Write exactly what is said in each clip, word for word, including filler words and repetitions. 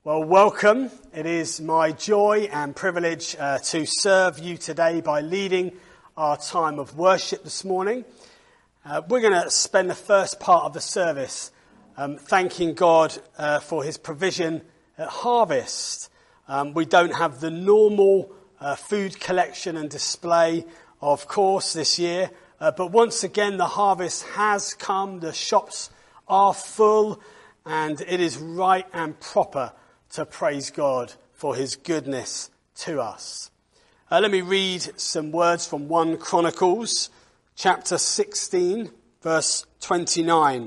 Well, welcome. It is my joy and privilege uh, to serve you today by leading our time of worship this morning. Uh, we're going to spend the first part of the service um, thanking God uh, for his provision at Harvest. Um, we don't have the normal uh, food collection and display, of course, this year. Uh, but once again, the harvest has come. The shops are full, and it is right and proper to praise God for his goodness to us. Uh, let me read some words from First Chronicles, chapter sixteen, verse twenty-nine.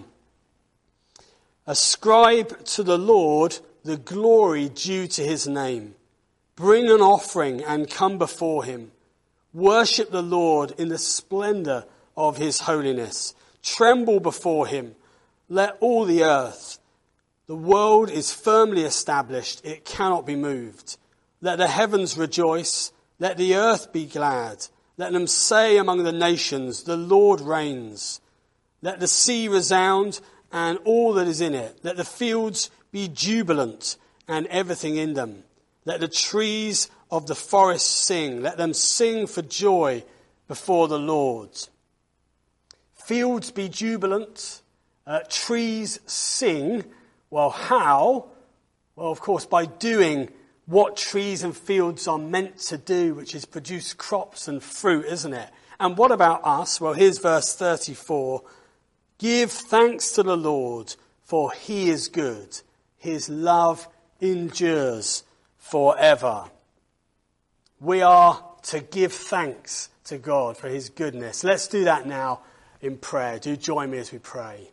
Ascribe to the Lord the glory due to his name. Bring an offering and come before him. Worship the Lord in the splendor of his holiness. Tremble before him. Let all the earth. The world is firmly established. It cannot be moved. Let the heavens rejoice. Let the earth be glad. Let them say among the nations, the Lord reigns. Let the sea resound and all that is in it. Let the fields be jubilant and everything in them. Let the trees of the forest sing. Let them sing for joy before the Lord. Fields be jubilant. Uh, trees sing. Well, how? Well, of course, by doing what trees and fields are meant to do, which is produce crops and fruit, isn't it? And what about us? Well, here's verse thirty-four. Give thanks to the Lord, for he is good. His love endures forever. We are to give thanks to God for his goodness. Let's do that now in prayer. Do join me as we pray.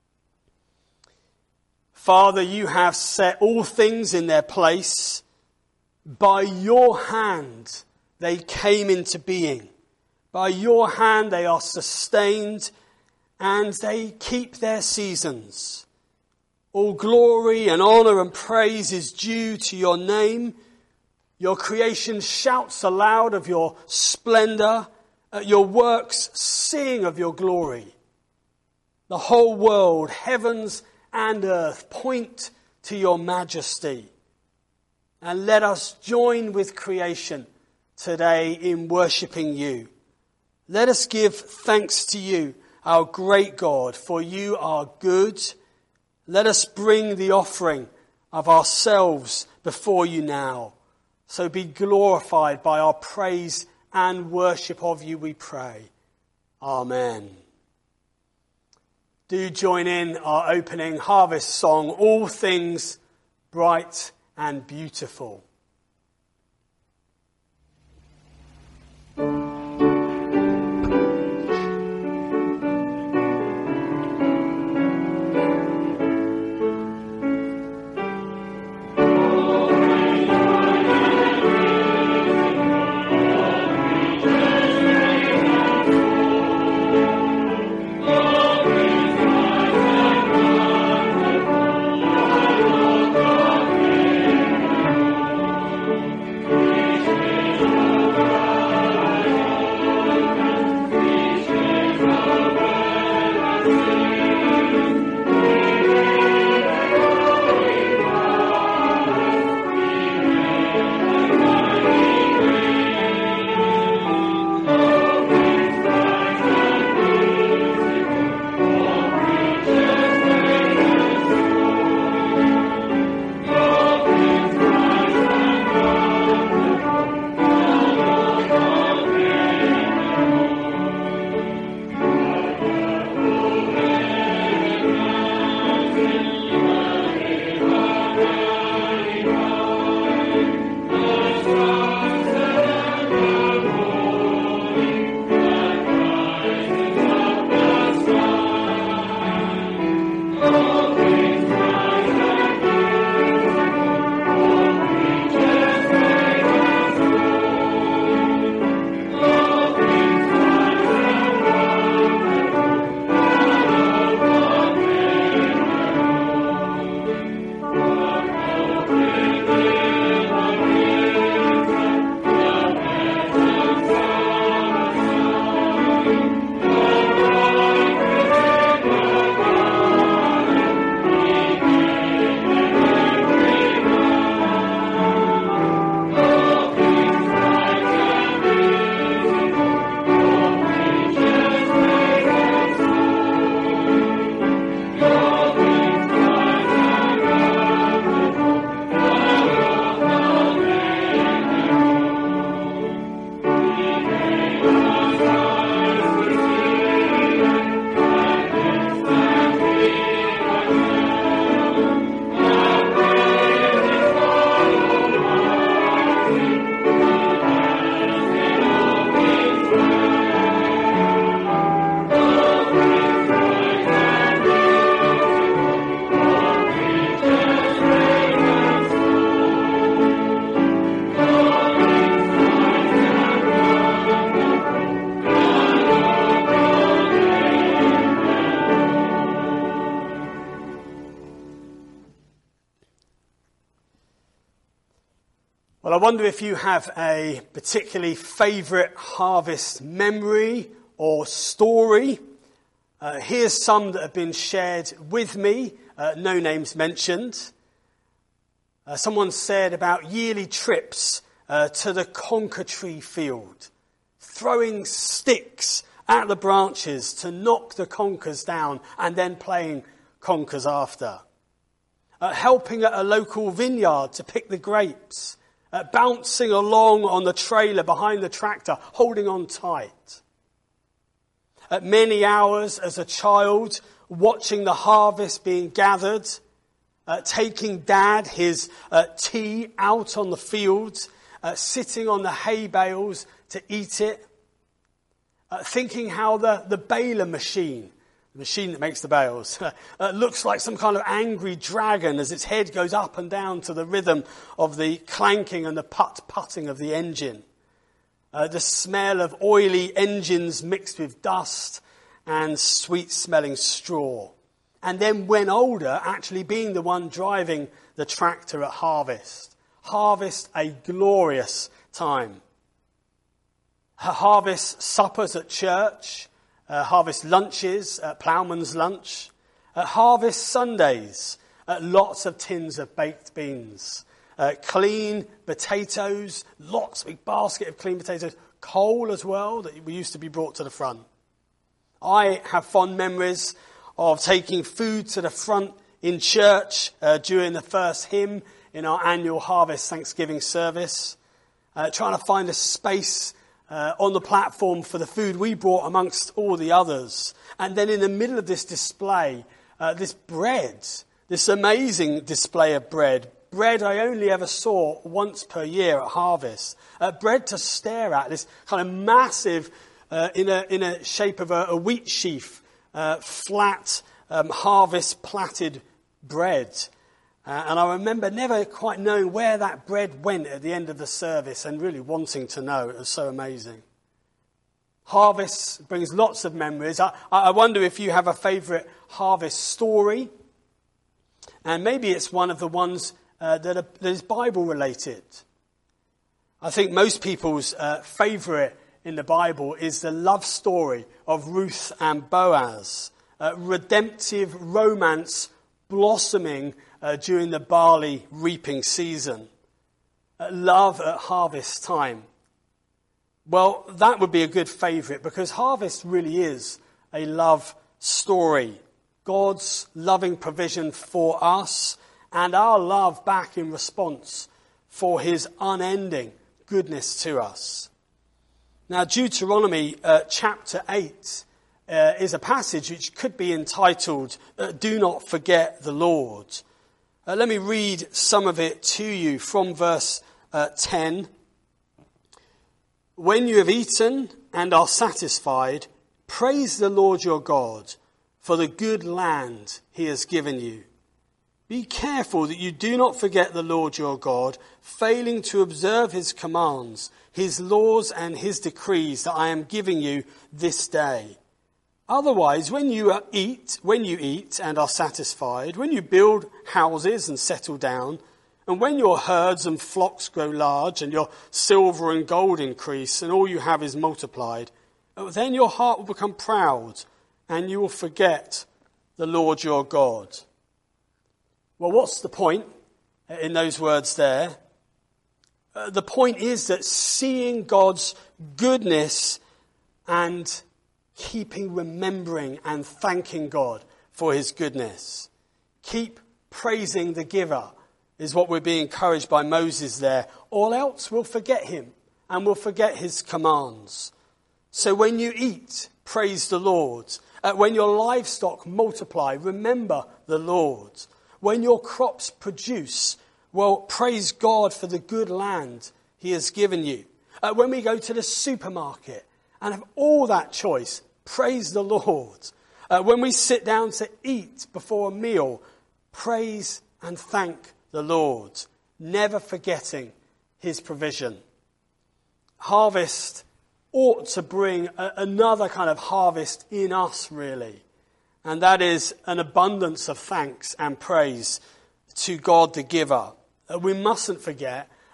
Father, you have set all things in their place. By your hand they came into being. By your hand they are sustained and they keep their seasons. All glory and honor and praise is due to your name. Your creation shouts aloud of your splendor. Your works sing of your glory. The whole world, heavens and earth, point to your majesty. And let us join with creation today in worshipping you. Let us give thanks to you, our great God, for you are good. Let us bring the offering of ourselves before you now. So be glorified by our praise and worship of you, we pray. Amen. Do join in our opening harvest song, All Things Bright and Beautiful. Well, I wonder if you have a particularly favourite harvest memory or story. Uh, here's some that have been shared with me, uh, no names mentioned. Uh, someone said about yearly trips uh, to the conker tree field, throwing sticks at the branches to knock the conkers down and then playing conkers after. Uh, helping at a local vineyard to pick the grapes. Uh, bouncing along on the trailer behind the tractor, holding on tight. At many hours as a child, watching the harvest being gathered, uh, taking Dad his uh, tea out on the fields, uh, sitting on the hay bales to eat it, uh, thinking how the, the baler machine, the machine that makes the bales, uh, looks like some kind of angry dragon as its head goes up and down to the rhythm of the clanking and the putt-putting of the engine. Uh, the smell of oily engines mixed with dust and sweet-smelling straw. And then when older, actually being the one driving the tractor at harvest. Harvest, a glorious time. Harvest suppers at church. Uh, harvest lunches, uh, ploughman's lunch, uh, harvest Sundays, uh, lots of tins of baked beans, uh, clean potatoes, lots, big basket of clean potatoes, coal as well that we used to be brought to the front. I have fond memories of taking food to the front in church uh, during the first hymn in our annual harvest Thanksgiving service, uh, trying to find a space Uh, on the platform for the food we brought amongst all the others. And then in the middle of this display, uh, this bread, this amazing display of bread, bread I only ever saw once per year at harvest, uh, bread to stare at, this kind of massive, uh, in a in a shape of a, a wheat sheaf, uh, flat um, harvest platted bread. Uh, and I remember never quite knowing where that bread went at the end of the service and really wanting to know. It was so amazing. Harvest brings lots of memories. I, I wonder if you have a favourite harvest story. And maybe it's one of the ones uh, that, are, that is Bible related. I think most people's uh, favourite in the Bible is the love story of Ruth and Boaz. Uh, redemptive romance blossoming Uh, during the barley reaping season. Uh, love at harvest time. Well, that would be a good favourite because harvest really is a love story. God's loving provision for us and our love back in response for his unending goodness to us. Now, Deuteronomy uh, chapter eight uh, is a passage which could be entitled, uh, Do Not Forget the Lord. Uh, let me read some of it to you from verse uh, ten. When you have eaten and are satisfied, praise the Lord your God for the good land he has given you. Be careful that you do not forget the Lord your God, failing to observe his commands, his laws and his decrees that I am giving you this day. Otherwise, when you eat, when you eat and are satisfied, when you build houses and settle down, and when your herds and flocks grow large and your silver and gold increase and all you have is multiplied, then your heart will become proud and you will forget the Lord your God. Well, what's the point in those words there? Uh, the point is that seeing God's goodness and keeping remembering and thanking God for his goodness. Keep praising the giver is what we're being encouraged by Moses there. All else we'll forget him and we'll forget his commands. So when you eat, praise the Lord. Uh, when your livestock multiply, remember the Lord. When your crops produce, well, praise God for the good land he has given you. Uh, when we go to the supermarket and have all that choice, praise the Lord. Uh, when we sit down to eat before a meal, praise and thank the Lord, never forgetting his provision. Harvest ought to bring a, another kind of harvest in us, really. And that is an abundance of thanks and praise to God the giver. Uh, we mustn't forget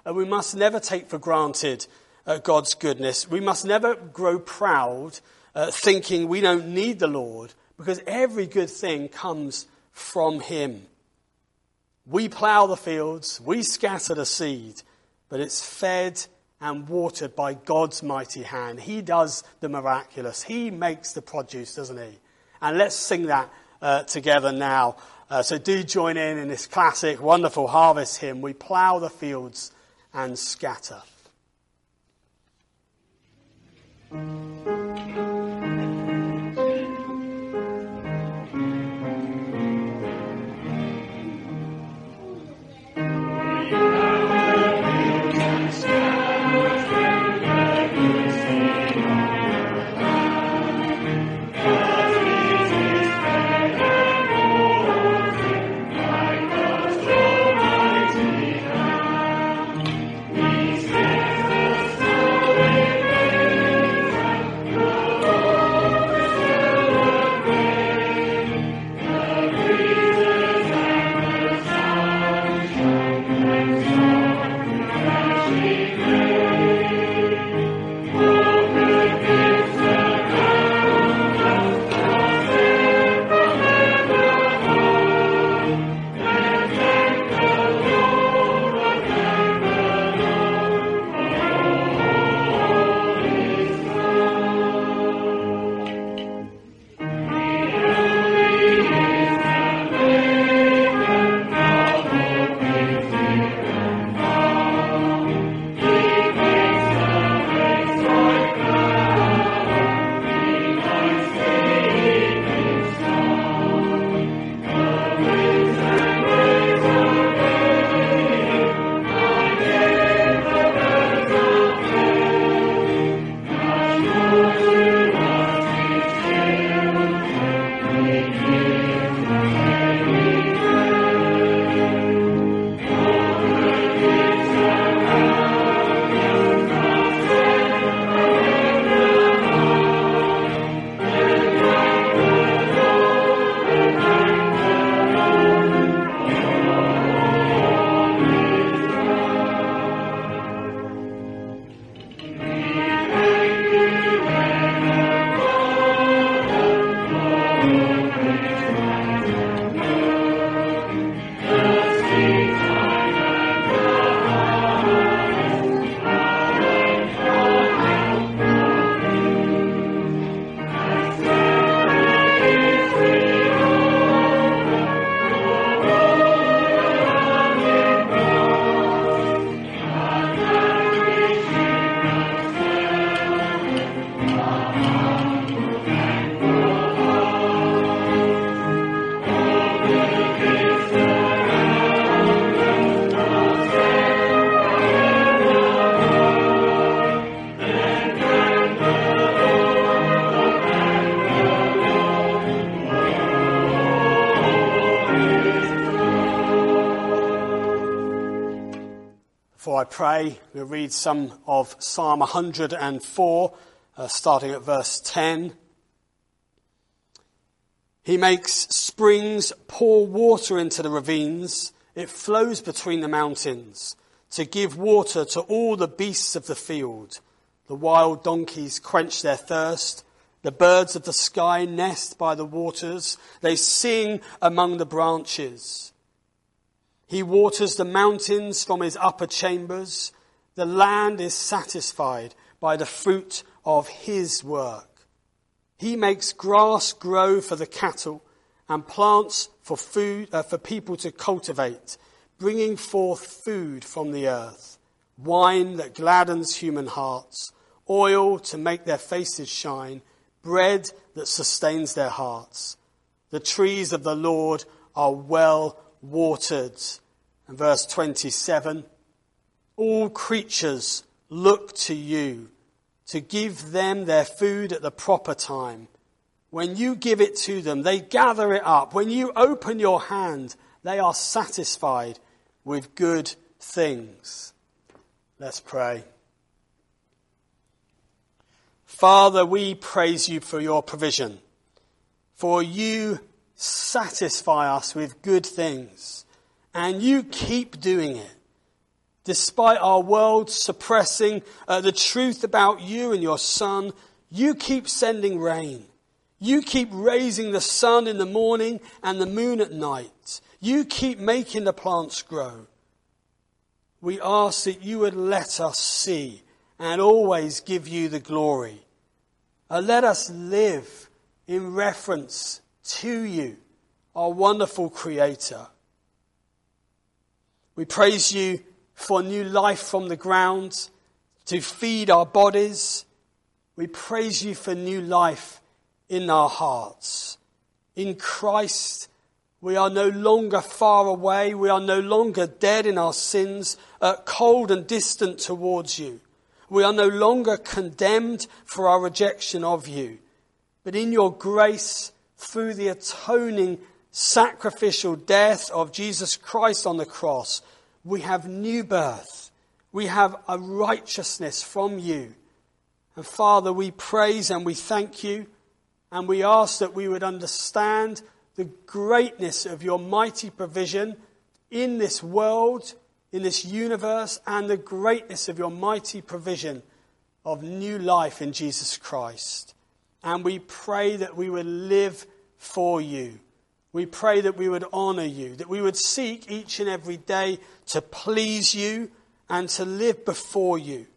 And we must never take for granted uh, God's goodness. We must never grow proud uh, thinking we don't need the Lord, because every good thing comes from him. We plough the fields, we scatter the seed, but it's fed and watered by God's mighty hand. He does the miraculous. He makes the produce, doesn't he? And let's sing that uh, together now. Uh, so do join in in this classic, wonderful harvest hymn. We plough the fields and scatter. Before I pray, we'll read some of Psalm one hundred and four, uh, starting at verse ten. He makes springs pour water into the ravines. It flows between the mountains to give water to all the beasts of the field. The wild donkeys quench their thirst. The birds of the sky nest by the waters. They sing among the branches. He waters the mountains from his upper chambers. The land is satisfied by the fruit of his work. He makes grass grow for the cattle and plants for food, uh, for people to cultivate, bringing forth food from the earth, wine that gladdens human hearts, oil to make their faces shine, bread that sustains their hearts. The trees of the Lord are well watered. And verse twenty-seven, all creatures look to you to give them their food at the proper time. When you give it to them, they gather it up. When you open your hand, they are satisfied with good things. Let's pray. Father, we praise you for your provision, for you satisfy us with good things, and you keep doing it. Despite our world suppressing uh, the truth about you and your Son, you keep sending rain. You keep raising the sun in the morning and the moon at night. You keep making the plants grow. We ask that you would let us see and always give you the glory. Uh, let us live in reference to you, our wonderful Creator. We praise you for new life from the ground to feed our bodies. We praise you for new life in our hearts. In Christ, we are no longer far away. We are no longer dead in our sins, uh, cold and distant towards you. We are no longer condemned for our rejection of you. But in your grace, through the atoning sacrificial death of Jesus Christ on the cross, we have new birth. We have a righteousness from you. And Father, we praise and we thank you, and we ask that we would understand the greatness of your mighty provision in this world, in this universe, and the greatness of your mighty provision of new life in Jesus Christ. And we pray that we would live for you. We pray that we would honour you, that we would seek each and every day to please you and to live before you.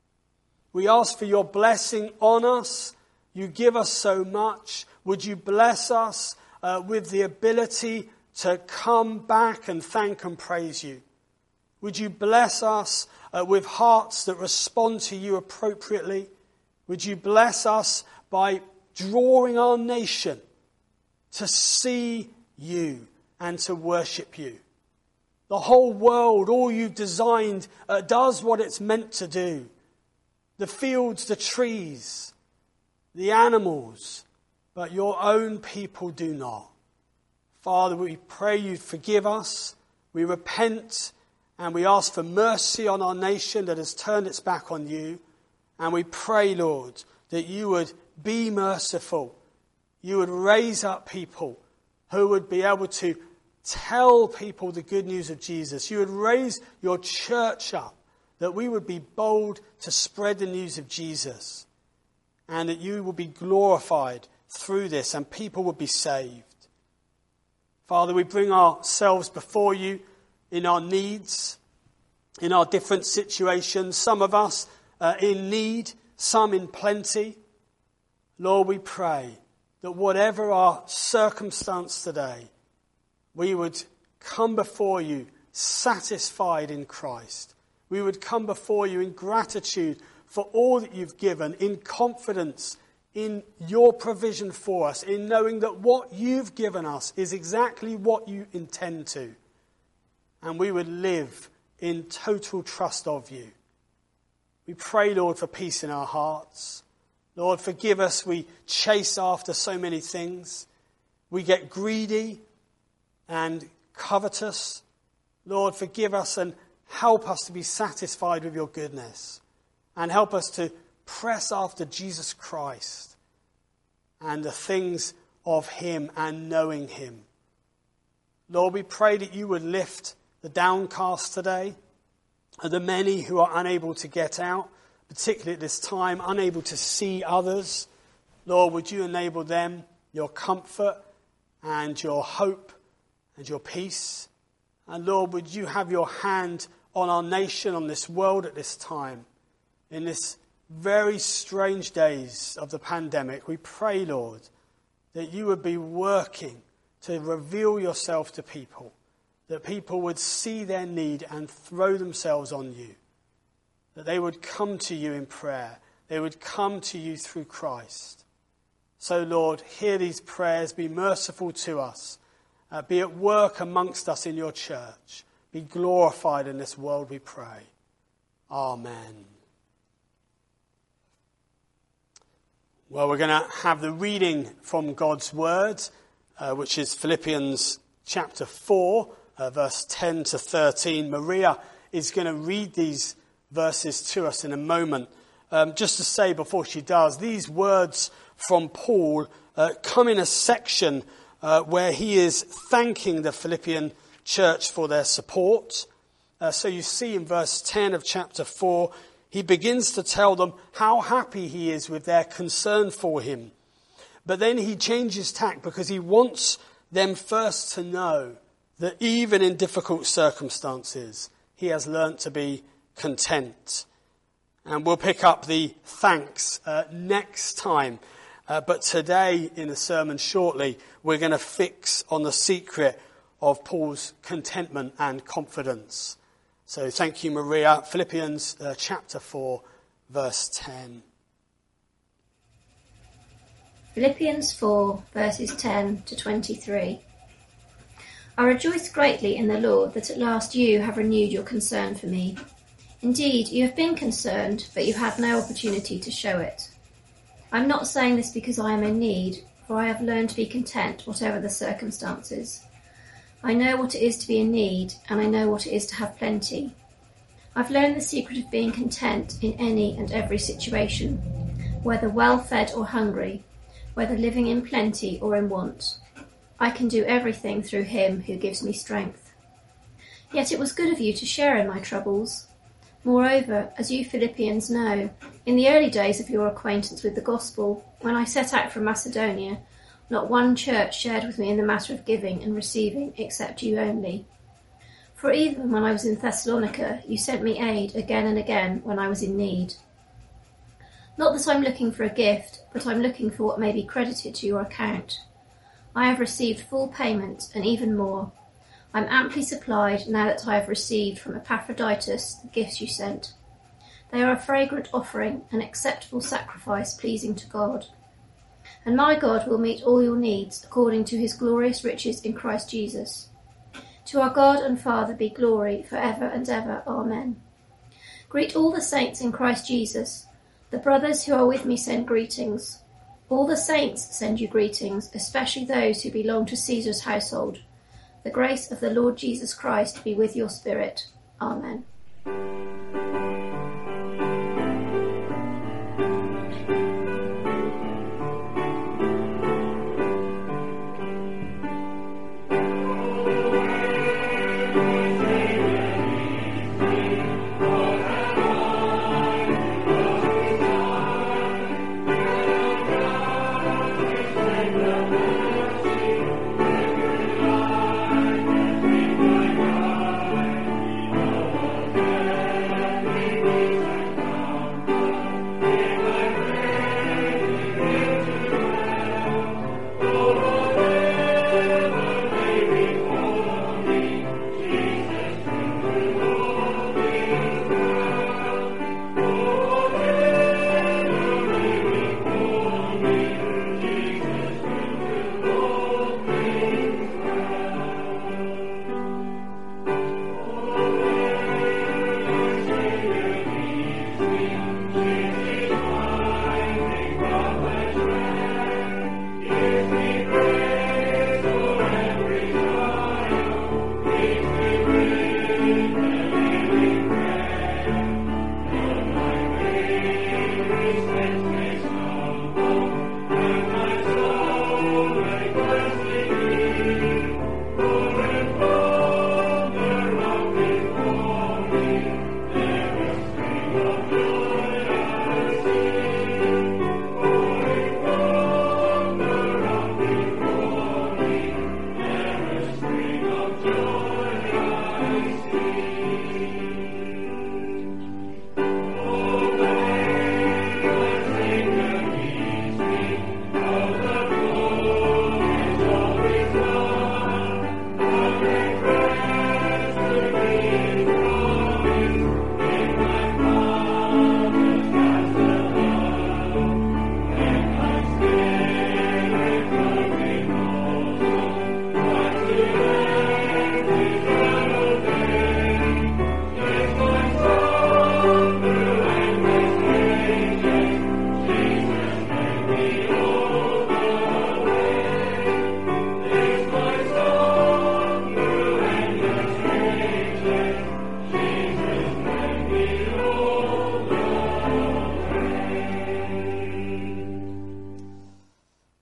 We ask for your blessing on us. You give us so much. Would you bless us uh, with the ability to come back and thank and praise you? Would you bless us uh, with hearts that respond to you appropriately? Would you bless us by drawing our nation to see you and to worship you? The whole world, all you've designed, uh, does what it's meant to do. The fields, the trees, the animals, but your own people do not. Father, we pray you forgive us. We repent and we ask for mercy on our nation that has turned its back on you. And we pray, Lord, that you would be merciful. You would raise up people who would be able to tell people the good news of Jesus. You would raise your church up, that we would be bold to spread the news of Jesus, and that you will be glorified through this and people will be saved. Father, we bring ourselves before you in our needs, in our different situations. Some of us uh, in need, some in plenty. Lord, we pray that whatever our circumstance today, we would come before you satisfied in Christ. We would come before you in gratitude for all that you've given, in confidence in your provision for us, in knowing that what you've given us is exactly what you intend to. And we would live in total trust of you. We pray, Lord, for peace in our hearts. Lord, forgive us. We chase after so many things. We get greedy and covetous. Lord, forgive us and help us to be satisfied with your goodness. And help us to press after Jesus Christ and the things of him and knowing him. Lord, we pray that you would lift the downcast today, and the many who are unable to get out, particularly at this time, unable to see others. Lord, would you enable them your comfort and your hope and your peace? And Lord, would you have your hand on our nation, on this world at this time, in this very strange days of the pandemic. We pray, Lord, that you would be working to reveal yourself to people, that people would see their need and throw themselves on you, that they would come to you in prayer, they would come to you through Christ. So, Lord, hear these prayers, be merciful to us, uh, be at work amongst us in your church, be glorified in this world, we pray. Amen. Well, we're going to have the reading from God's Word, uh, which is Philippians chapter four, uh, verse ten to thirteen. Maria is going to read these verses to us in a moment. Um, just to say before she does, these words from Paul uh, come in a section uh, where he is thanking the Philippian church for their support. Uh, so you see in verse ten of chapter four, he begins to tell them how happy he is with their concern for him. But then he changes tack because he wants them first to know that even in difficult circumstances, he has learnt to be content. And we'll pick up the thanks uh, next time. Uh, but today in the sermon shortly, we're going to fix on the secret of Paul's contentment and confidence. So thank you, Maria. Philippians uh, chapter four, verse ten. Philippians four, verses ten to twenty-three. I rejoice greatly in the Lord that at last you have renewed your concern for me. Indeed, you have been concerned, but you had no opportunity to show it. I am not saying this because I am in need, for I have learned to be content whatever the circumstances. I know what it is to be in need, and I know what it is to have plenty. I've learned the secret of being content in any and every situation, whether well-fed or hungry, whether living in plenty or in want. I can do everything through him who gives me strength. Yet it was good of you to share in my troubles. Moreover, as you Philippians know, in the early days of your acquaintance with the gospel, when I set out from Macedonia, not one church shared with me in the matter of giving and receiving except you only. For even when I was in Thessalonica, you sent me aid again and again when I was in need. Not that I'm looking for a gift, but I'm looking for what may be credited to your account. I have received full payment, and even more. I'm amply supplied now that I have received from Epaphroditus the gifts you sent. They are a fragrant offering, an acceptable sacrifice pleasing to God. And my God will meet all your needs according to his glorious riches in Christ Jesus. To our God and Father be glory for ever and ever. Amen. Greet all the saints in Christ Jesus. The brothers who are with me send greetings. All the saints send you greetings, especially those who belong to Caesar's household. The grace of the Lord Jesus Christ be with your spirit. Amen.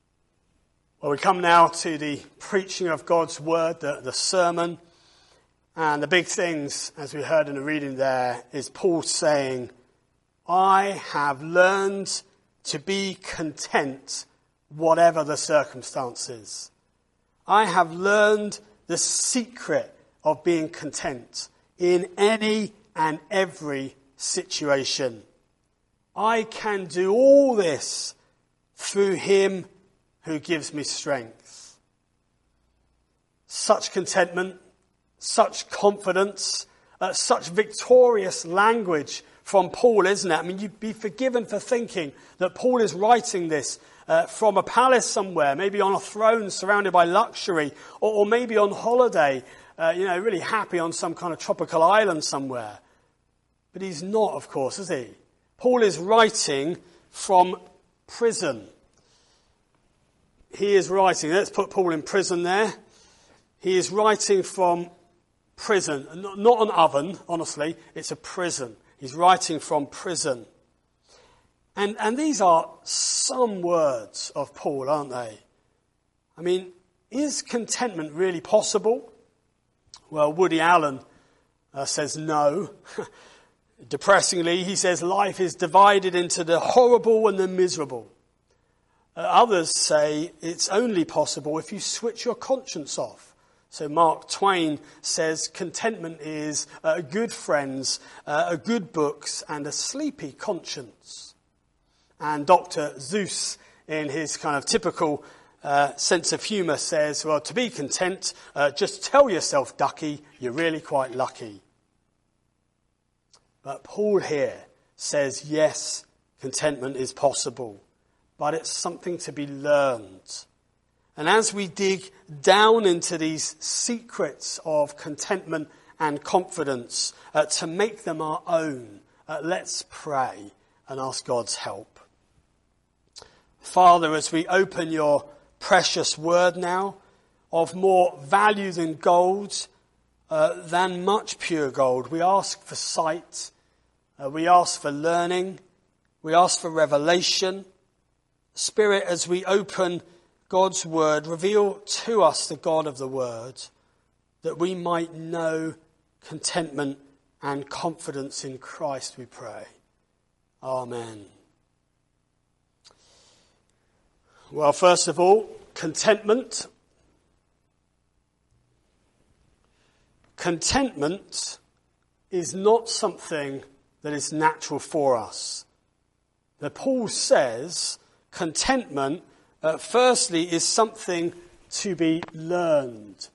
Well, we come now to the preaching of God's word, the, the sermon. And the big things, as we heard in the reading there, is Paul saying, I have learned to be content whatever the circumstances. I have learned the secret of being content in any and every situation. I can do all this through him who gives me strength. Such contentment, such confidence, uh, such victorious language from Paul, isn't it? I mean, you'd be forgiven for thinking that Paul is writing this uh, from a palace somewhere, maybe on a throne surrounded by luxury, or, or maybe on holiday, uh, you know, really happy on some kind of tropical island somewhere. But he's not, of course, is he? Paul is writing from prison. He is writing, let's put Paul in prison there. He is writing from prison, not an oven, honestly, it's a prison. He's writing from prison. And, and these are some words of Paul, aren't they? I mean, is contentment really possible? Well, Woody Allen uh, says no. Depressingly, he says life is divided into the horrible and the miserable. Uh, others say it's only possible if you switch your conscience off. So Mark Twain says contentment is uh, good friends, uh, good books, and a sleepy conscience. And Doctor Zeus, in his kind of typical uh, sense of humour, says, well, to be content, uh, just tell yourself, ducky, you're really quite lucky. But Paul here says, yes, contentment is possible, but it's something to be learned. And as we dig down into these secrets of contentment and confidence uh, to make them our own, uh, let's pray and ask God's help. Father, as we open your precious word now, of more value than gold, uh, than much pure gold, we ask for sight, uh, we ask for learning, we ask for revelation. Spirit, as we open God's word, reveal to us the God of the word, that we might know contentment and confidence in Christ, we pray. Amen. Well, first of all, contentment. Contentment is not something that is natural for us. Now, Paul says contentment Uh, firstly, is something to be learned.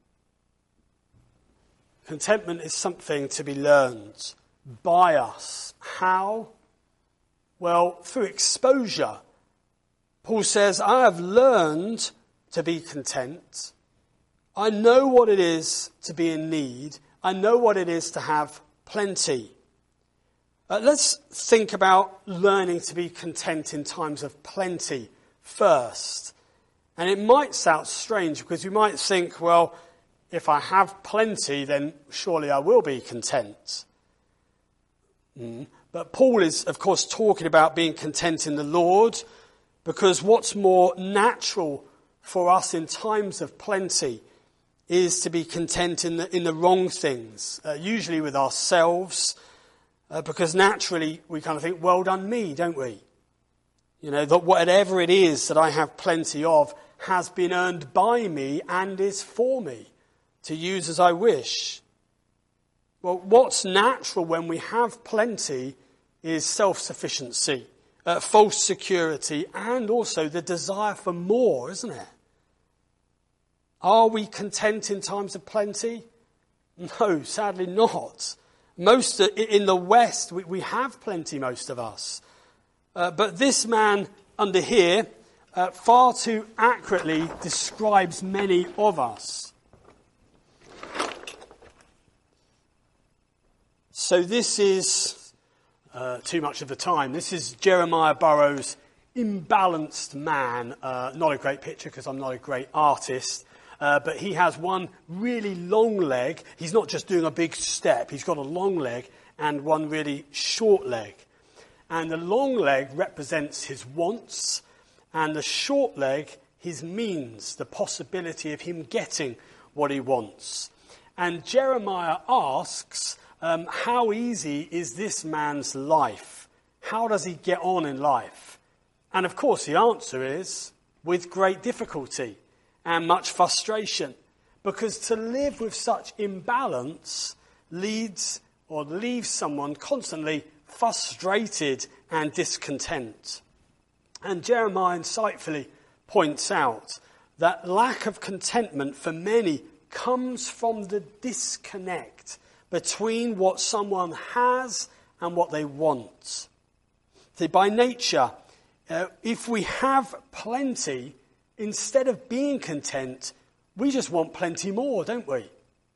Contentment is something to be learned by us. How? Well, through exposure. Paul says, I have learned to be content. I know what it is to be in need. I know what it is to have plenty. Uh, let's think about learning to be content in times of plenty first. And it might sound strange because you might think, well, if I have plenty, then surely I will be content. Mm. But Paul is, of course, talking about being content in the Lord, because what's more natural for us in times of plenty is to be content in the, in the wrong things, uh, usually with ourselves, uh, because naturally we kind of think, well done me, don't we? You know, that whatever it is that I have plenty of has been earned by me and is for me to use as I wish. Well, what's natural when we have plenty is self-sufficiency, uh, false security, and also the desire for more, isn't it? Are we content in times of plenty? No, sadly not. Most in the West, we, we have plenty, most of us. Uh, but this man under here uh, far too accurately describes many of us. So this is uh, too much of the time. This is Jeremiah Burroughs' Imbalanced Man. Uh, not a great picture because I'm not a great artist. Uh, but he has one really long leg. He's not just doing a big step. He's got a long leg and one really short leg. And the long leg represents his wants, and the short leg his means, the possibility of him getting what he wants. And Jeremiah asks, um, how easy is this man's life? How does he get on in life? And of course the answer is with great difficulty and much frustration. Because to live with such imbalance leads or leaves someone constantly frustrated and discontent. And Jeremiah insightfully points out that lack of contentment for many comes from the disconnect between what someone has and what they want. See, by nature, uh, if we have plenty, instead of being content, we just want plenty more, don't we?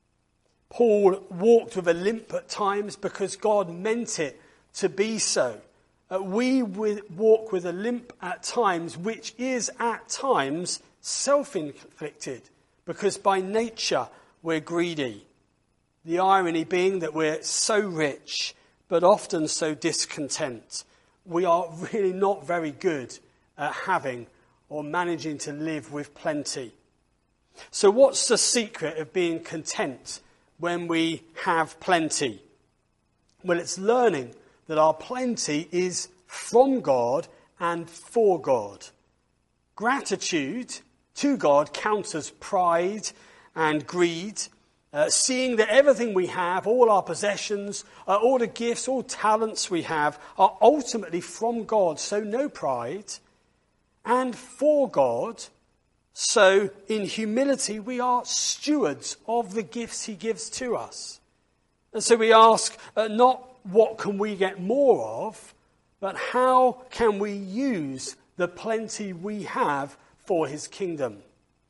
Paul walked with a limp at times because God meant it to be so. Uh, we w- walk with a limp at times, which is at times self-inflicted, because by nature we're greedy. The irony being that we're so rich, but often so discontent. We are really not very good at having or managing to live with plenty. So what's the secret of being content when we have plenty? Well, it's learning that our plenty is from God and for God. Gratitude to God counters pride and greed, uh, seeing that everything we have, all our possessions, uh, all the gifts, all talents we have are ultimately from God, so no pride, and for God. So in humility, we are stewards of the gifts he gives to us. And so we ask uh, not what can we get more of, but how can we use the plenty we have for his kingdom?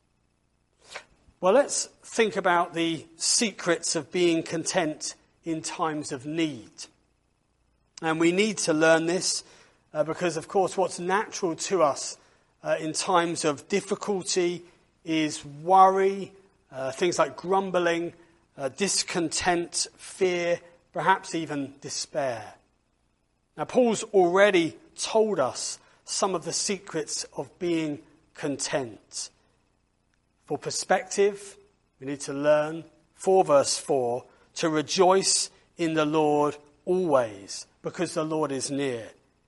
Well, let's think about the secrets of being content in times of need. And we need to learn this uh, because, of course, what's natural to us Uh, in times of difficulty is worry, uh, things like grumbling, uh, discontent, fear, perhaps even despair. Now, Paul's already told us some of the secrets of being content. For perspective, we need to learn, for verse four, to rejoice in the Lord always, because the Lord is near.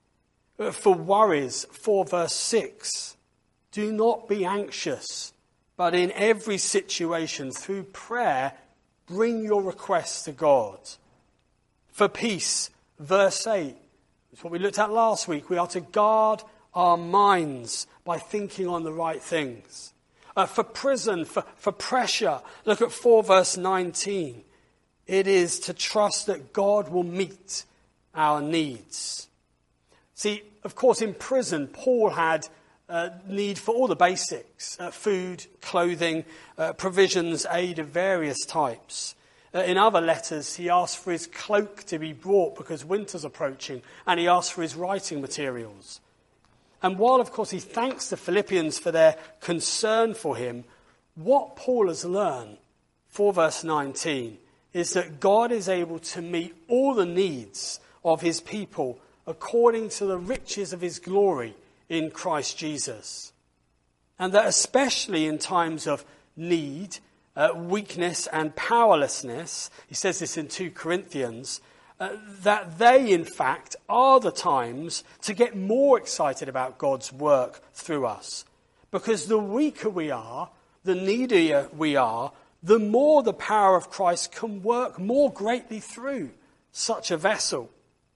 For worries, for verse six, do not be anxious, but in every situation, through prayer, bring your requests to God. For peace, verse eight, it's what we looked at last week. We are to guard our minds by thinking on the right things. Uh, for prison, for, for pressure, look at four verse nineteen. It is to trust that God will meet our needs. See, of course, in prison, Paul had uh, need for all the basics, uh, food, clothing, uh, provisions, aid of various types. Uh, in other letters, he asked for his cloak to be brought because winter's approaching, and he asked for his writing materials. And while, of course, he thanks the Philippians for their concern for him, what Paul has learned, for verse nineteen, is that God is able to meet all the needs of his people according to the riches of his glory in Christ Jesus. And that especially in times of need, uh, weakness and powerlessness, he says this in two Corinthians, uh, that they in fact are the times to get more excited about God's work through us. Because the weaker we are, the needier we are, the more the power of Christ can work more greatly through such a vessel.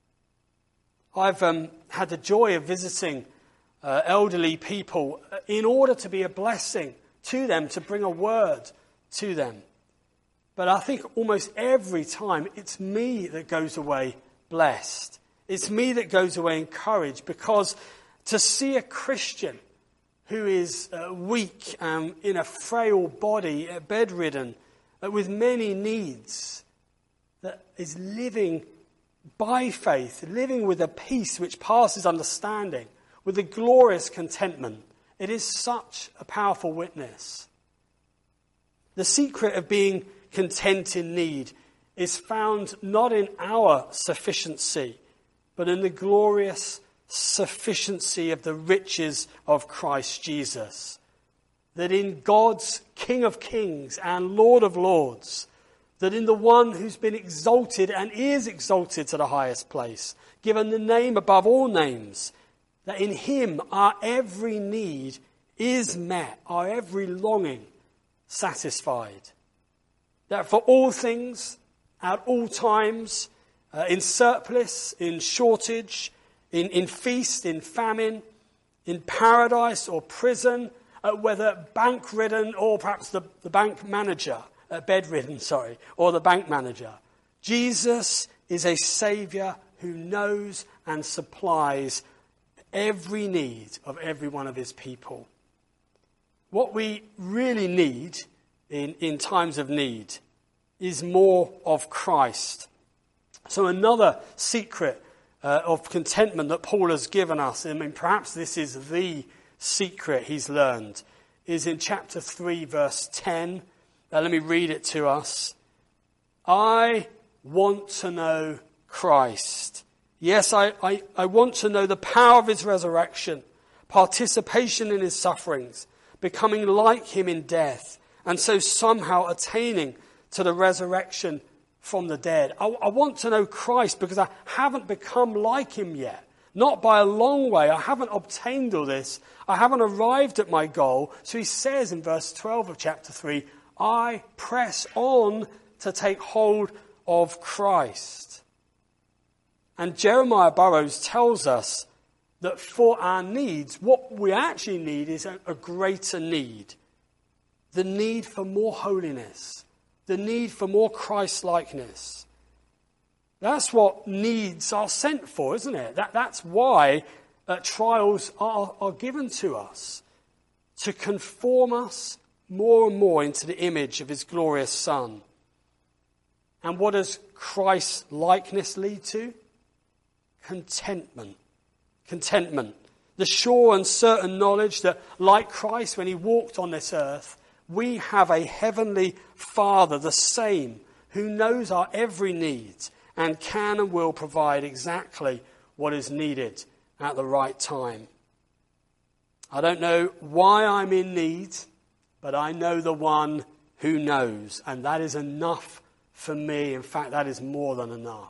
I've um, had the joy of visiting uh, elderly people in order to be a blessing to them, to bring a word to them. But I think almost every time it's me that goes away blessed. It's me that goes away encouraged, because to see a Christian who is uh, weak, um, in a frail body, uh, bedridden, uh, with many needs, that is living by faith, living with a peace which passes understanding, with a glorious contentment. It is such a powerful witness. The secret of being content in need is found not in our sufficiency, but in the glorious sufficiency of the riches of Christ Jesus. That in God's King of Kings and Lord of Lords, that in the one who's been exalted and is exalted to the highest place, given the name above all names, that in him our every need is met, our every longing satisfied. That for all things, at all times, uh, in surplus, in shortage, in, in feast, in famine, in paradise or prison, uh, whether bank-ridden or perhaps the, the bank manager, uh, bedridden, sorry, or the bank manager. Jesus is a Saviour who knows and supplies every need of every one of his people. What we really need in, in times of need is more of Christ. So another secret uh, of contentment that Paul has given us, I mean perhaps this is the secret he's learned, is in chapter three verse ten. Uh, let me read it to us. I want to know Christ. Yes, I, I, I want to know the power of his resurrection, participation in his sufferings, becoming like him in death, and so somehow attaining to the resurrection from the dead. I, I want to know Christ because I haven't become like him yet. Not by a long way. I haven't obtained all this. I haven't arrived at my goal. So he says in verse twelve of chapter three, I press on to take hold of Christ. And Jeremiah Burroughs tells us that for our needs, what we actually need is a, a greater need. The need for more holiness. The need for more Christ-likeness. That's what needs are sent for, isn't it? That, that's why uh, trials are, are given to us. To conform us more and more into the image of his glorious Son. And what does Christ-likeness lead to? Contentment. Contentment. The sure and certain knowledge that, like Christ when he walked on this earth, we have a heavenly Father, the same, who knows our every need and can and will provide exactly what is needed at the right time. I don't know why I'm in need, but I know the one who knows, and that is enough for me. In fact, that is more than enough.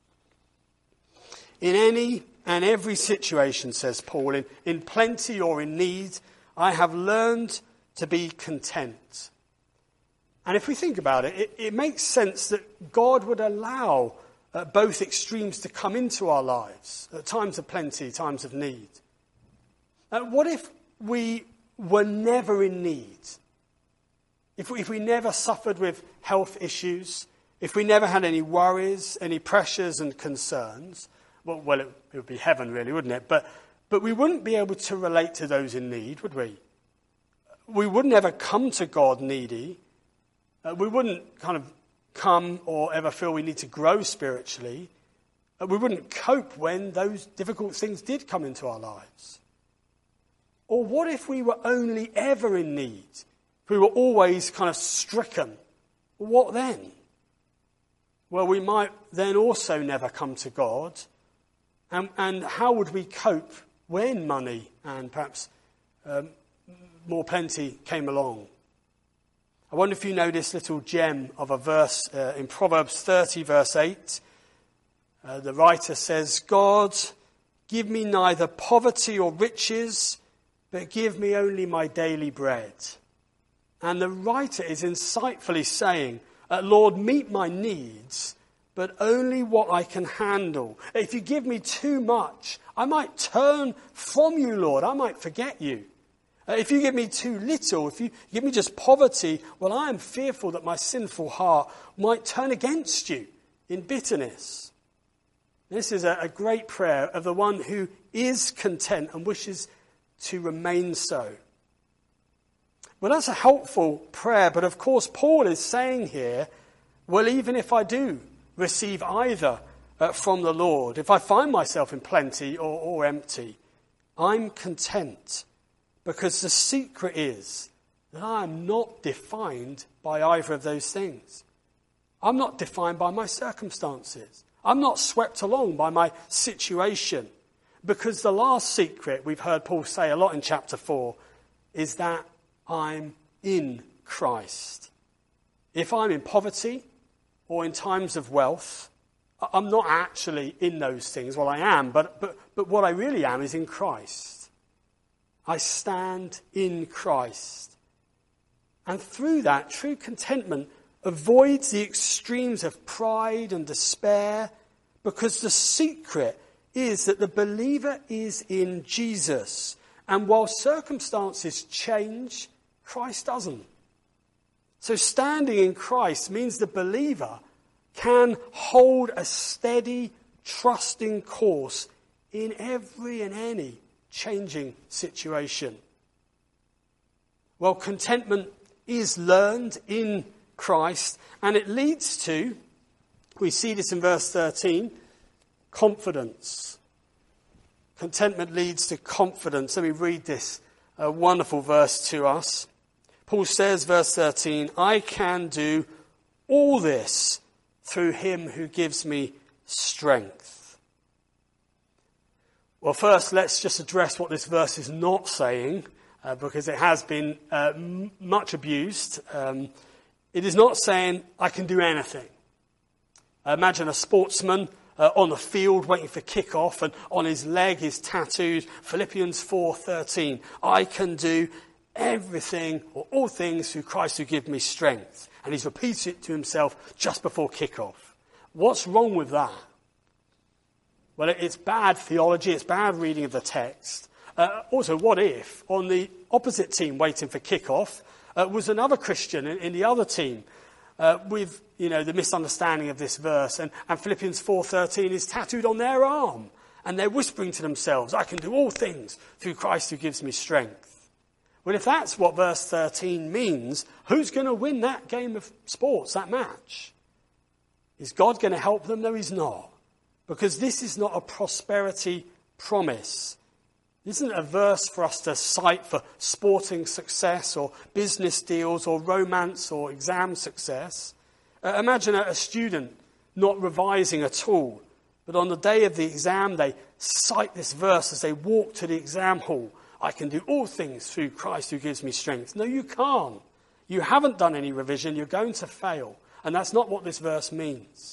In any and every situation, says Paul, in, in plenty or in need, I have learned to be content. And if we think about it, it, it makes sense that God would allow uh, both extremes to come into our lives, at times of plenty, times of need. Uh, what if we were never in need? If we, if we never suffered with health issues, if we never had any worries, any pressures and concerns, well, well it, it would be heaven really, wouldn't it? But, but we wouldn't be able to relate to those in need, would we? We wouldn't ever come to God needy. Uh, we wouldn't kind of come or ever feel we need to grow spiritually. Uh, we wouldn't cope when those difficult things did come into our lives. Or what if we were only ever in need? If we were always kind of stricken? What then? Well, we might then also never come to God. And, and how would we cope when money and perhaps um, more plenty came along? I wonder if you know this little gem of a verse uh, in Proverbs thirty, verse eight. Uh, the writer says, God, give me neither poverty or riches, but give me only my daily bread. And the writer is insightfully saying, uh, Lord, meet my needs, but only what I can handle. If you give me too much, I might turn from you, Lord. I might forget you. Uh, if you give me too little, if you give me just poverty, well, I am fearful that my sinful heart might turn against you in bitterness. This is a, a great prayer of the one who is content and wishes to remain so. Well, that's a helpful prayer, but of course Paul is saying here, well, even if I do receive either uh, from the Lord, if I find myself in plenty or, or empty, I'm content. Because the secret is that I am not defined by either of those things. I'm not defined by my circumstances. I'm not swept along by my situation. Because the last secret we've heard Paul say a lot in chapter four is that I'm in Christ. If I'm in poverty, or in times of wealth. I'm not actually in those things. Well, I am, but, but, but what I really am is in Christ. I stand in Christ. And through that, true contentment avoids the extremes of pride and despair, because the secret is that the believer is in Jesus. And while circumstances change, Christ doesn't. So standing in Christ means the believer can hold a steady, trusting course in every and any changing situation. Well, contentment is learned in Christ, and it leads to, we see this in verse thirteen, confidence. Contentment leads to confidence. Let me read this uh, wonderful verse to us. Paul says, verse thirteen, I can do all this through him who gives me strength. Well, first, let's just address what this verse is not saying, uh, because it has been uh, m- much abused. Um, it is not saying, I can do anything. Uh, imagine a sportsman uh, on the field waiting for kick-off, and on his leg is tattooed Philippians four thirteen. I can do everything or all things through Christ who gives me strength. And he's repeated it to himself just before kick-off. What's wrong with that? Well, it's bad theology, it's bad reading of the text. Uh, also, what if on the opposite team waiting for kick-off uh, was another Christian in, in the other team uh, with, you know, the misunderstanding of this verse, and, and Philippians four thirteen is tattooed on their arm, and they're whispering to themselves, I can do all things through Christ who gives me strength. Well, if that's what verse thirteen means, who's going to win that game of sports, that match? Is God going to help them? No, he's not. Because this is not a prosperity promise. This isn't a verse for us to cite for sporting success or business deals or romance or exam success. Uh, imagine a, a student not revising at all, but on the day of the exam they cite this verse as they walk to the exam hall. I can do all things through Christ who gives me strength. No, you can't. You haven't done any revision. You're going to fail. And that's not what this verse means.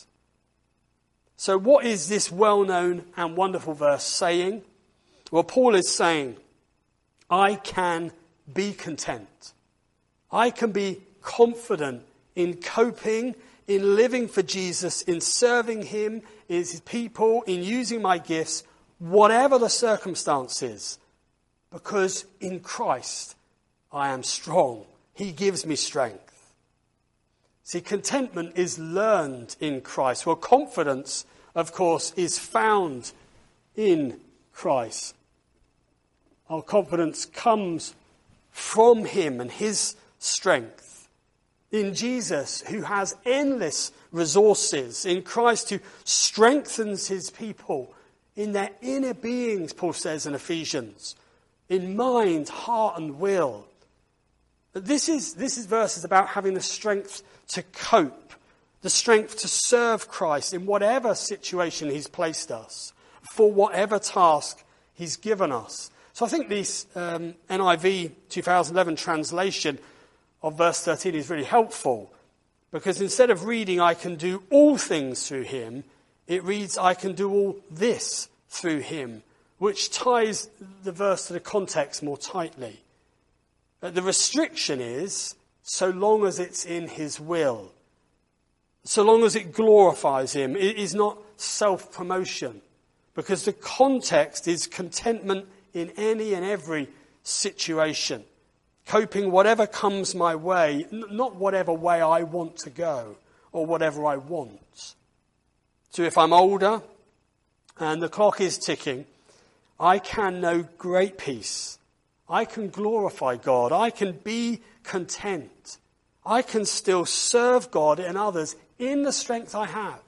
So what is this well-known and wonderful verse saying? Well, Paul is saying, I can be content. I can be confident in coping, in living for Jesus, in serving him, in his people, in using my gifts, whatever the circumstances. Because in Christ, I am strong. He gives me strength. See, contentment is learned in Christ. Well, confidence, of course, is found in Christ. Our confidence comes from him and his strength. In Jesus, who has endless resources. In Christ, who strengthens his people in their inner beings, Paul says in Ephesians. In mind, heart and will. This is, this is verse is about having the strength to cope, the strength to serve Christ in whatever situation he's placed us, for whatever task he's given us. So I think this um, N I V twenty eleven translation of verse thirteen is really helpful, because instead of reading, I can do all things through him, it reads, I can do all this through him, which ties the verse to the context more tightly. Uh, the restriction is, so long as it's in his will, so long as it glorifies him, it is not self-promotion, because the context is contentment in any and every situation, coping whatever comes my way, n- not whatever way I want to go or whatever I want. So if I'm older and the clock is ticking, I can know great peace. I can glorify God. I can be content. I can still serve God and others in the strength I have.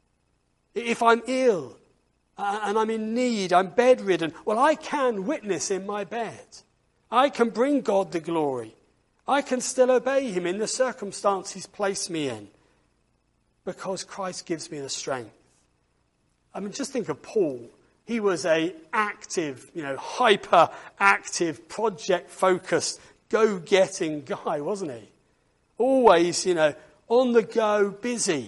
If I'm ill and I'm in need, I'm bedridden, well, I can witness in my bed. I can bring God the glory. I can still obey him in the circumstance he's placed me in, because Christ gives me the strength. I mean, just think of Paul. He was a active, you know, hyper-active, project-focused, go-getting guy, wasn't he? Always, you know, on the go, busy.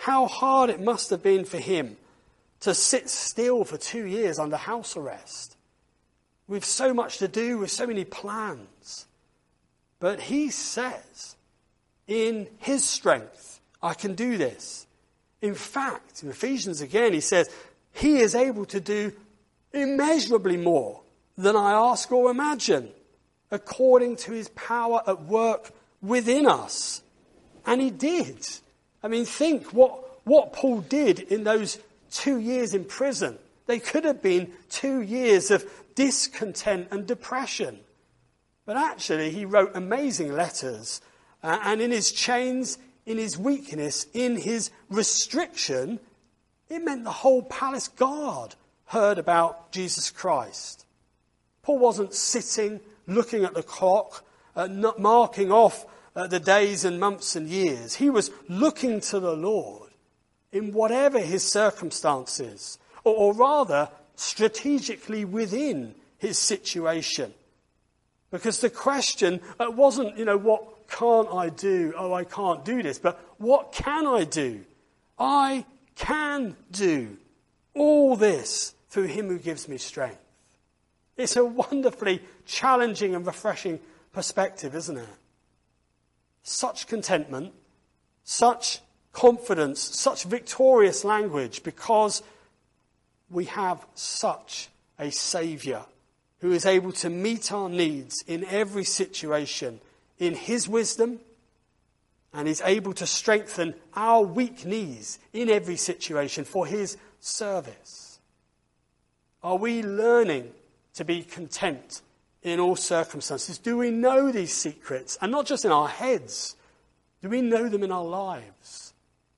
how hard it must have been for him to sit still for two years under house arrest, with so much to do, with so many plans. But he says, in his strength, I can do this. In fact, in Ephesians again, he says, he is able to do immeasurably more than I ask or imagine, according to his power at work within us. And he did. I mean, think what, what Paul did in those two years in prison. They could have been two years of discontent and depression. But actually, he wrote amazing letters. Uh, and in his chains, in his weakness, in his restriction, it meant the whole palace guard heard about Jesus Christ. Paul wasn't sitting, looking at the clock, uh, not marking off uh, the days and months and years. He was looking to the Lord in whatever his circumstances, or, or rather, strategically within his situation. Because the question uh, wasn't, you know, what can't I do? Oh, I can't do this. But what can I do? I can do all this through him who gives me strength. It's a wonderfully challenging and refreshing perspective, isn't it? Such contentment, such confidence, such victorious language, because we have such a Saviour who is able to meet our needs in every situation in his wisdom, and is able to strengthen our weak knees in every situation for his service. Are we learning to be content in all circumstances? Do we know these secrets? And not just in our heads. Do we know them in our lives?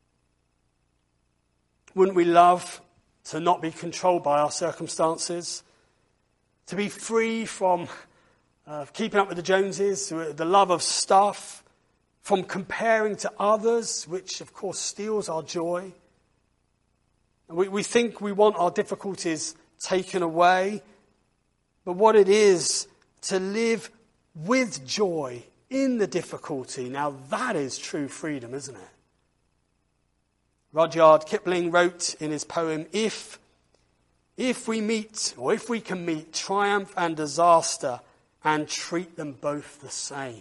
Wouldn't we love to not be controlled by our circumstances? To be free from uh, keeping up with the Joneses, the love of stuff, from comparing to others, which of course steals our joy. We, we think we want our difficulties taken away, but what it is to live with joy in the difficulty, now that is true freedom, isn't it? Rudyard Kipling wrote in his poem, if, if we meet, or if we can meet triumph and disaster and treat them both the same,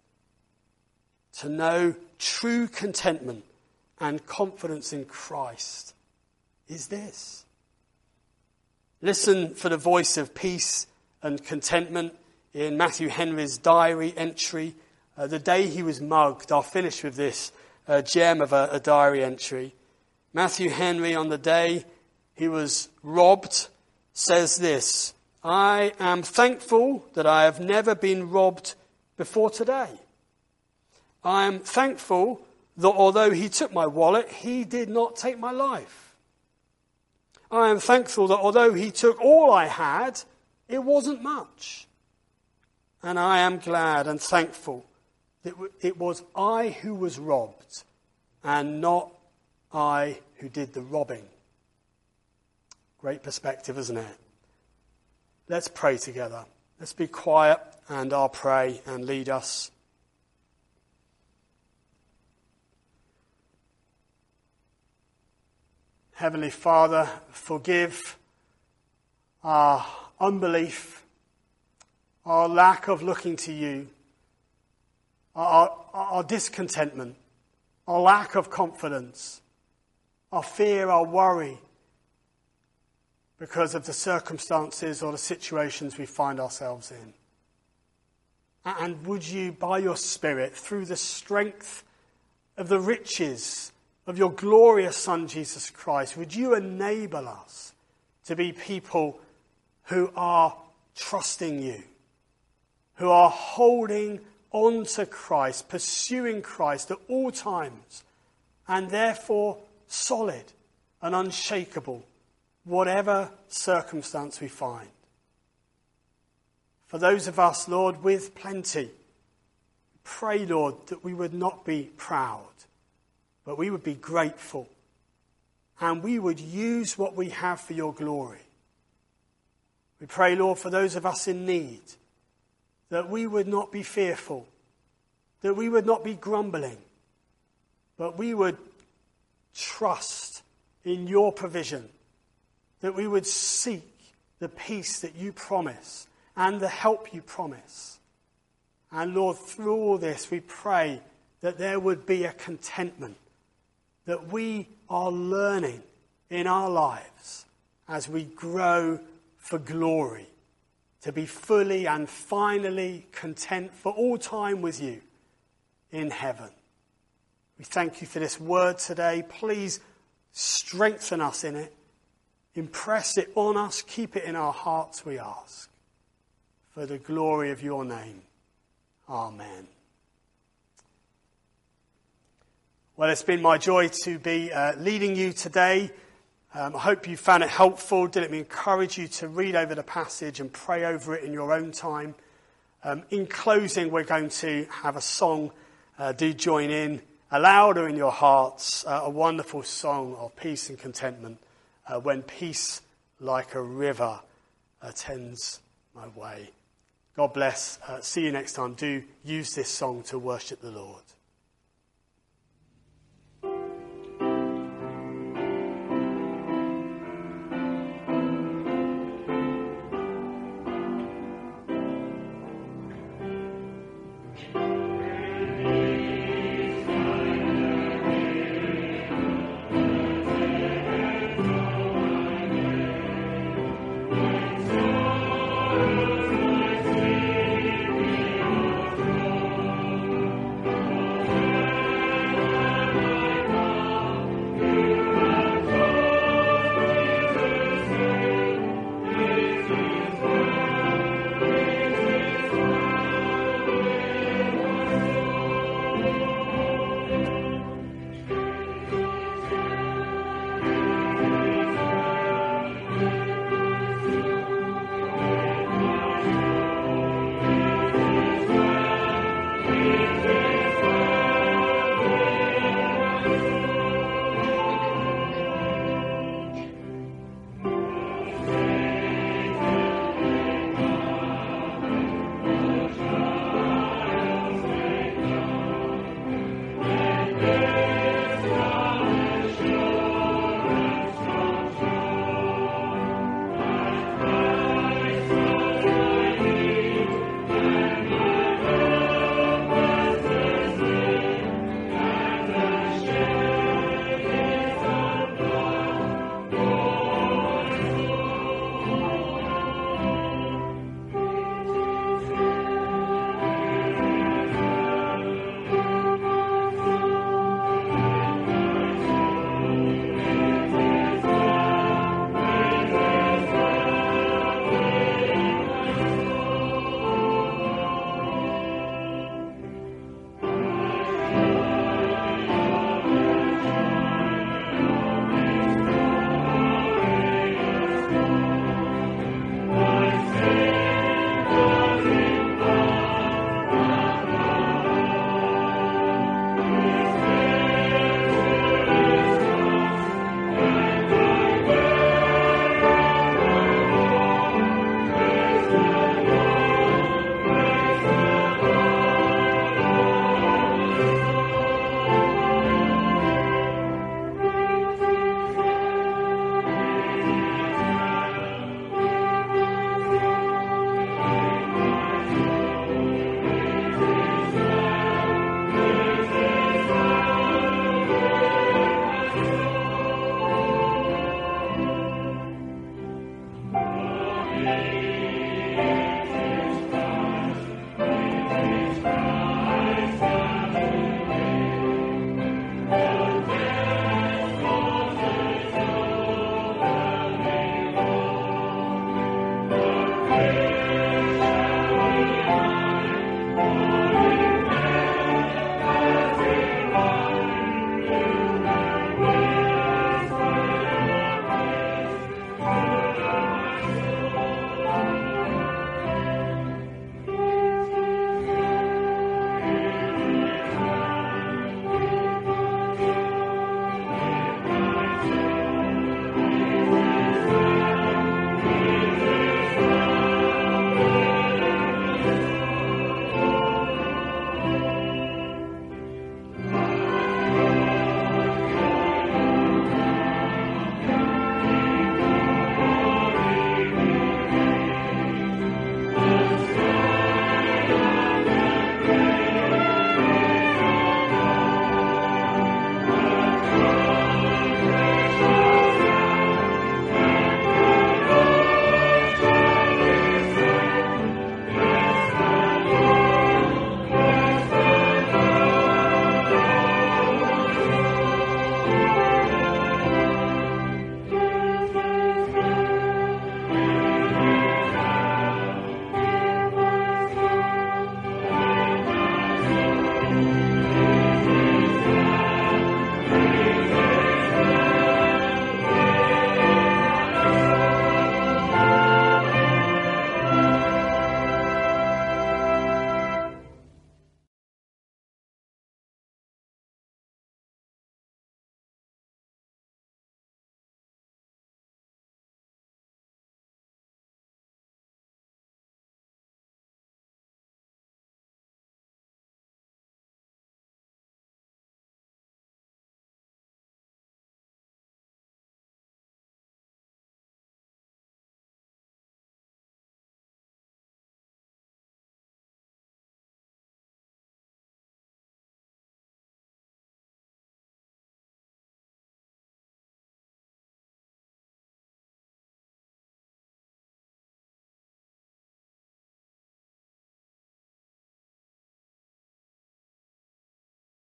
to know true contentment and confidence in Christ is this. Listen for the voice of peace and contentment in Matthew Henry's diary entry. Uh, the day he was mugged, I'll finish with this uh, gem of a, a diary entry. Matthew Henry, on the day he was robbed, says this: I am thankful that I have never been robbed before today. I am thankful that although he took my wallet, he did not take my life. I am thankful that although he took all I had, it wasn't much. And I am glad and thankful that it was I who was robbed and not I who did the robbing. Great perspective, isn't it? Let's pray together. Let's be quiet and I'll pray and lead us. Heavenly Father, forgive our unbelief, our lack of looking to you, our, our discontentment, our lack of confidence, our fear, our worry, because of the circumstances or the situations we find ourselves in. And would you, by your Spirit, through the strength of the riches of your glorious Son, Jesus Christ, would you enable us to be people who are trusting you, who are holding on to Christ, pursuing Christ at all times, and therefore solid and unshakable, whatever circumstance we find. For those of us, Lord, with plenty, pray, Lord, that we would not be proud, but we would be grateful, and we would use what we have for your glory. We pray, Lord, for those of us in need, that we would not be fearful, that we would not be grumbling, but we would trust in your provision, that we would seek the peace that you promise and the help you promise. And Lord, through all this, we pray that there would be a contentment that we are learning in our lives as we grow for glory, to be fully and finally content for all time with you in heaven. We thank you for this word today. Please strengthen us in it. Impress it on us. Keep it in our hearts, we ask. For the glory of your name. Amen. Well, it's been my joy to be uh, leading you today. Um, I hope you found it helpful. Did it encourage you to read over the passage and pray over it in your own time? Um, in closing, we're going to have a song. Uh, do join in, aloud or in your hearts, uh, a wonderful song of peace and contentment. Uh, when peace like a river attends my way. God bless. Uh, see you next time. Do use this song to worship the Lord.